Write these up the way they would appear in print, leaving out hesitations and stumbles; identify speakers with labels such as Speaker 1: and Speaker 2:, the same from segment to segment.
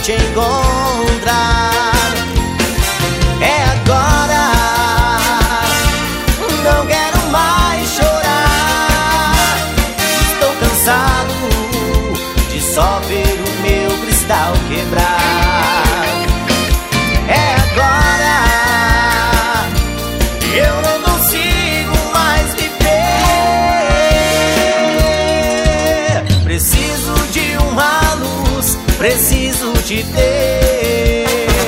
Speaker 1: te encontrar. É agora, não quero mais chorar. Estou cansado de só ver o meu cristal quebrar. É agora, eu não consigo mais viver. Preciso de uma luz, preciso te ter.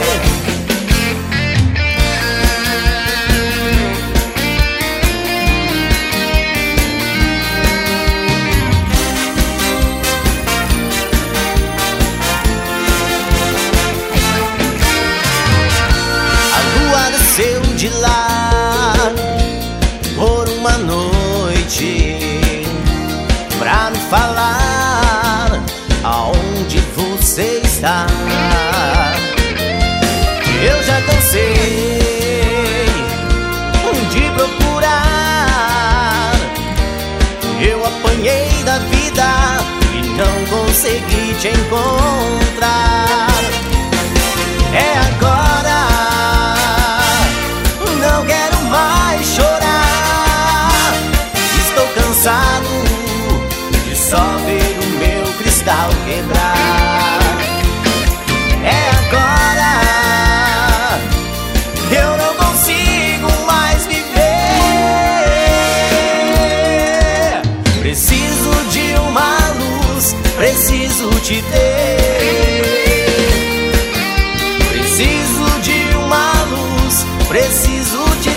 Speaker 1: Desceu de lá por uma noite pra me falar aonde você está. Eu já cansei de procurar. Eu apanhei da vida e não consegui te encontrar. É agora, não quero mais chorar. Estou cansado de só ver o meu cristal quebrar. É agora, eu não consigo mais viver. Preciso de uma luz, preciso te ter. Preciso de uma luz, preciso te